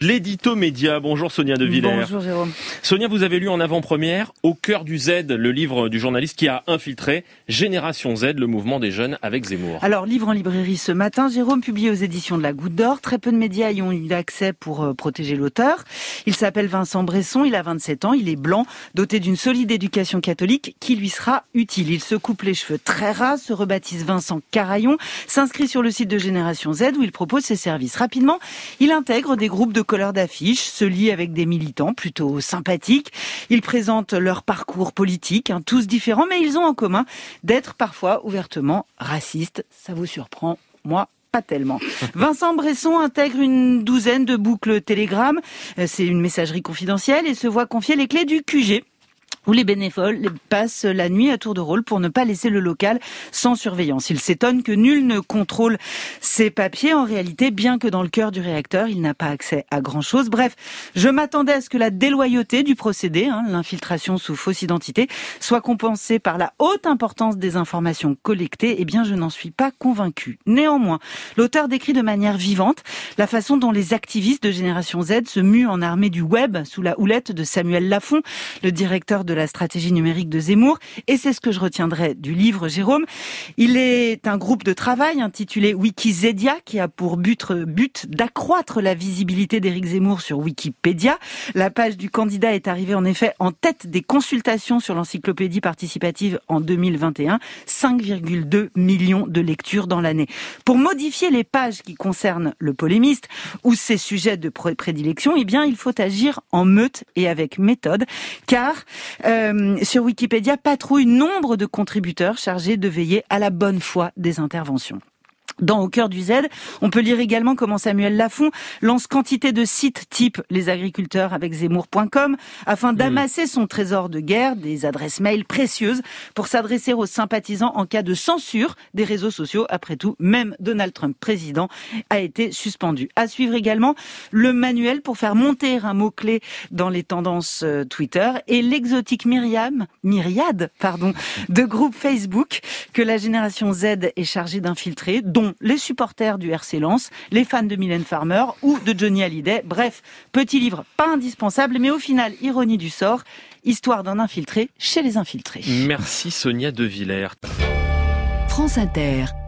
L'édito média. Bonjour Sonia De Villers. Bonjour Jérôme. Sonia, vous avez lu en avant-première Au cœur du Z, le livre du journaliste qui a infiltré Génération Z, le mouvement des jeunes avec Zemmour. Alors, livre en librairie ce matin, Jérôme, publié aux éditions de la Goutte d'Or. Très peu de médias y ont eu accès pour protéger l'auteur. Il s'appelle Vincent Bresson, il a 27 ans, il est blanc, doté d'une solide éducation catholique qui lui sera utile. Il se coupe les cheveux très ras, se rebaptise Vincent Carayon, s'inscrit sur le site de Génération Z où il propose ses services. Rapidement, il intègre des groupes de colleurs d'affiches, se lie avec des militants plutôt sympathiques. Ils présentent leur parcours politique, tous différents, mais ils ont en commun d'être parfois ouvertement racistes. Ça vous surprend? Moi, pas tellement. Vincent Bresson intègre une douzaine de boucles Telegram. C'est une messagerie confidentielle et se voit confier les clés du QG, où les bénévoles passent la nuit à tour de rôle pour ne pas laisser le local sans surveillance. Il s'étonne que nul ne contrôle ses papiers. En réalité, bien que dans le cœur du réacteur, il n'a pas accès à grand-chose. Bref, je m'attendais à ce que la déloyauté du procédé, l'infiltration sous fausse identité, soit compensée par la haute importance des informations collectées. Eh bien, je n'en suis pas convaincue. Néanmoins, l'auteur décrit de manière vivante la façon dont les activistes de Génération Z se muent en armée du web sous la houlette de Samuel Lafont, le directeur de la stratégie numérique de Zemmour, et c'est ce que je retiendrai du livre, Jérôme. Il est un groupe de travail intitulé Wikizedia qui a pour but d'accroître la visibilité d'Éric Zemmour sur Wikipédia. La page du candidat est arrivée en effet en tête des consultations sur l'encyclopédie participative en 2021, 5,2 millions de lectures dans l'année. Pour modifier les pages qui concernent le polémiste ou ses sujets de prédilection, eh bien, il faut agir en meute et avec méthode, car sur Wikipédia patrouille nombre de contributeurs chargés de veiller à la bonne foi des interventions. Dans Au cœur du Z, on peut lire également comment Samuel Lafont lance quantité de sites type les agriculteurs avec Zemmour.com afin d'amasser son trésor de guerre, des adresses mail précieuses pour s'adresser aux sympathisants en cas de censure des réseaux sociaux. Après tout, même Donald Trump, président, a été suspendu. À suivre également le manuel pour faire monter un mot-clé dans les tendances Twitter et l'exotique myriade de groupes Facebook que la Génération Z est chargée d'infiltrer, dont les supporters du RC Lens, les fans de Mylène Farmer ou de Johnny Hallyday. Bref, petit livre pas indispensable, mais au final, ironie du sort, histoire d'un infiltré chez les infiltrés. Merci Sonia De Villers. France Inter.